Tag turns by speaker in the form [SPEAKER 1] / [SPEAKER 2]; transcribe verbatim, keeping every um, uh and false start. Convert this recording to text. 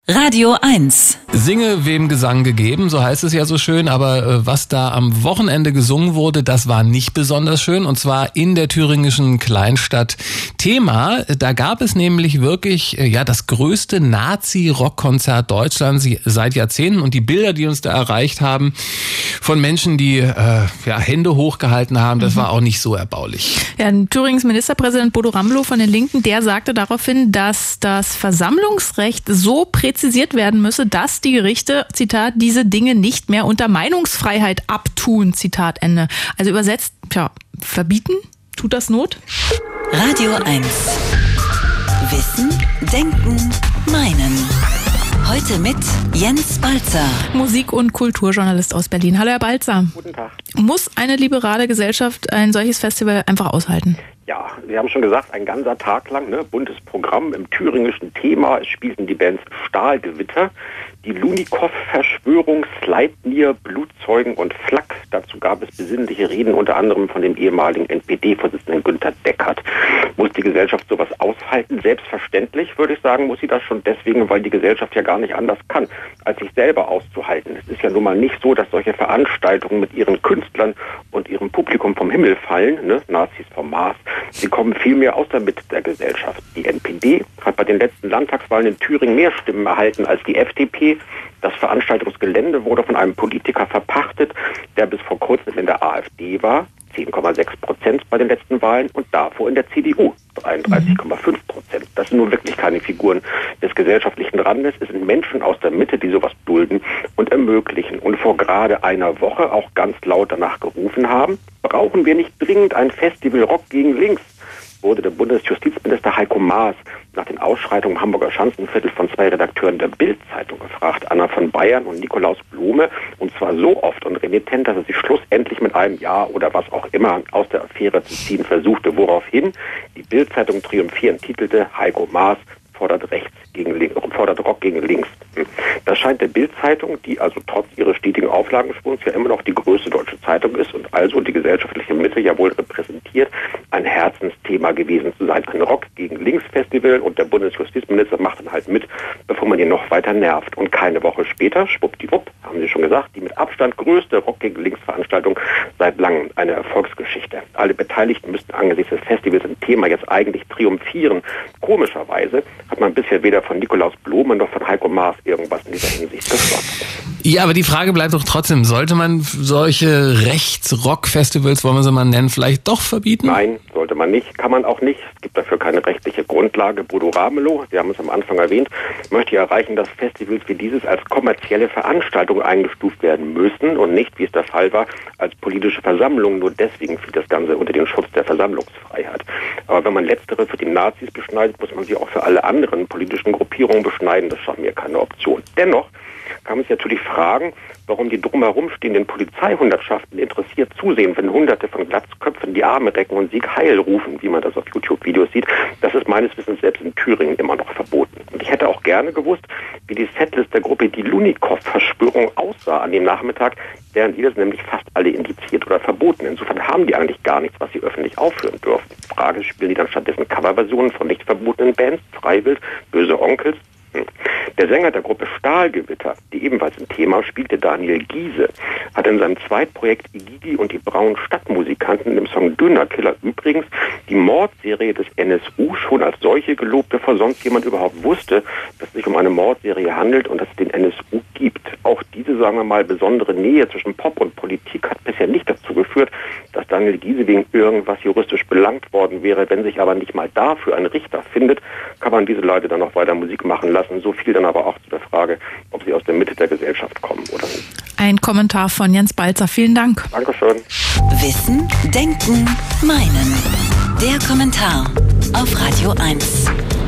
[SPEAKER 1] Radio eins.
[SPEAKER 2] Singe, wem Gesang gegeben, so heißt es ja so schön, aber äh, was da am Wochenende gesungen wurde, das war nicht besonders schön, und zwar in der thüringischen Kleinstadt Thema. Da gab es nämlich wirklich äh, ja das größte Nazi-Rockkonzert Deutschlands seit Jahrzehnten, und die Bilder, die uns da erreicht haben von Menschen, die äh, ja Hände hochgehalten haben, das mhm. war auch nicht so erbaulich.
[SPEAKER 3] Ja, Thürings Ministerpräsident Bodo Ramelow von den Linken, der sagte daraufhin, dass das Versammlungsrecht so präzisiert werden müsse, dass die Gerichte, Zitat, diese Dinge nicht mehr unter Meinungsfreiheit abtun, Zitat Ende. Also übersetzt, tja, verbieten? Tut das Not?
[SPEAKER 1] Radio eins. Wissen, denken, meinen. Heute mit Jens Balzer.
[SPEAKER 3] Musik- und Kulturjournalist aus Berlin. Hallo Herr Balzer.
[SPEAKER 4] Guten Tag.
[SPEAKER 3] Muss eine liberale Gesellschaft ein solches Festival einfach aushalten?
[SPEAKER 4] Ja, Sie haben schon gesagt, ein ganzer Tag lang, ne, buntes Programm im thüringischen Thema. Es spielten die Bands Stahlgewitter, die Lunikow-Verschwörung, Sleipnir, Blutzeugen und Flak. Dazu gab es besinnliche Reden, unter anderem von dem ehemaligen N P D-Vorsitzenden Günter Deckert. Muss die Gesellschaft sowas aushalten? Selbstverständlich, würde ich sagen, muss sie das schon deswegen, weil die Gesellschaft ja gar nicht anders kann, als sich selber auszuhalten. Es ist ja nun mal nicht so, dass solche Veranstaltungen mit ihren Künstlern und ihrem Publikum vom Himmel fallen, ne? Nazis vom Mars. Sie kommen vielmehr aus der Mitte der Gesellschaft. Die N P D hat bei den letzten Landtagswahlen in Thüringen mehr Stimmen erhalten als die F D P. Das Veranstaltungsgelände wurde von einem Politiker verpachtet, der bis vor kurzem in der A f D war, zehn Komma sechs Prozent bei den letzten Wahlen, und davor in der C D U, dreiunddreißig Komma fünf Prozent. Das sind nun wirklich keine Figuren des gesellschaftlichen Randes. Es sind Menschen aus der Mitte, die sowas dulden und ermöglichen und vor gerade einer Woche auch ganz laut danach gerufen haben: Brauchen wir nicht dringend ein Festival Rock gegen Links? Wurde der Bundesjustizminister Heiko Maas nach den Ausschreitungen im Hamburger Schanzenviertel von zwei Redakteuren der Bild-Zeitung gefragt, Anna von Bayern und Nikolaus Blume, und zwar so oft und renitent, dass er sich schlussendlich mit einem Ja oder was auch immer aus der Affäre zu ziehen versuchte, woraufhin die Bild-Zeitung triumphierend titelte: Heiko Maas fordert rechts gegen links, fordert Rock gegen links. Das scheint der Bild-Zeitung, die also trotz ihres stetigen Auflagenschwungs ja immer noch die größte deutsche Zeitung ist und also die gesellschaftliche Mitte ja wohl repräsentiert, ein Herzensthema gewesen zu sein. Ein Rock gegen links Festival, und der Bundesjustizminister macht dann halt mit, bevor man ihn noch weiter nervt. Und keine Woche später, schwuppdiwupp, haben Sie schon gesagt, die mit Abstand größte Rock gegen links Veranstaltung seit langem, eine Erfolgsgeschichte. Alle Beteiligten müssten angesichts des Festivals im Thema jetzt eigentlich triumphieren. Komischerweise hat man bisher weder von Nikolaus Blume noch von Heiko Maas irgendwas in dieser Hinsicht gehört.
[SPEAKER 2] Ja, aber die Frage bleibt doch trotzdem, sollte man solche Rechts-Rock-Festivals, wollen wir sie mal nennen, vielleicht doch verbieten?
[SPEAKER 4] Nein, sollte man nicht, kann man auch nicht. Es gibt dafür keine rechtliche Grundlage. Bodo Ramelow, wir haben es am Anfang erwähnt, möchte ja erreichen, dass Festivals wie dieses als kommerzielle Veranstaltung eingestuft werden müssen und nicht, wie es der Fall war, als politische Versammlung. Nur deswegen fiel das Ganze unter den Schutz der Versammlungsfreiheit. Aber wenn man letztere für die Nazis beschneidet, muss man sie auch für alle anderen politischen Gruppierungen beschneiden. Das scheint mir keine Option. Dennoch kann man sich natürlich fragen, warum die drumherum stehenden Polizeihundertschaften interessiert zusehen, wenn Hunderte von Glatzköpfen die Arme recken und Sieg Heil rufen, wie man das auf YouTube-Videos sieht. Das ist meines Wissens selbst in Thüringen immer noch verboten. Und ich hätte auch gerne gewusst, wie die Setlist der Gruppe Die Lunikow-Verschwörung aussah an dem Nachmittag, deren Lieder sind nämlich fast alle indiziert oder verboten. Insofern haben die eigentlich gar nichts, was sie öffentlich aufführen dürfen. Frage, spielen die dann stattdessen Coverversionen von nicht verbotenen Bands, Freiwild, Böse Onkels? Der Sänger der Gruppe Stahlgewitter, die ebenfalls im Thema spielte, Daniel Giese, hat in seinem Zweitprojekt Igigi und die braunen Stadtmusikanten im Song Dönerkiller übrigens die Mordserie des N S U schon als solche gelobt, bevor sonst jemand überhaupt wusste, dass es sich um eine Mordserie handelt und dass es den N S U gibt. Auch diese, sagen wir mal, besondere Nähe zwischen Pop und Politik hat bisher nicht dazu geführt, dass Daniel Giese wegen irgendwas juristisch belangt worden wäre. Wenn sich aber nicht mal dafür ein Richter findet, kann man diese Leute dann noch weiter Musik machen lassen. So viel dann aber auch zu der Frage, ob sie aus der Mitte der Gesellschaft kommen oder nicht.
[SPEAKER 3] Ein Kommentar von Jens Balzer. Vielen Dank.
[SPEAKER 4] Dankeschön.
[SPEAKER 1] Wissen, denken, meinen. Der Kommentar auf Radio eins.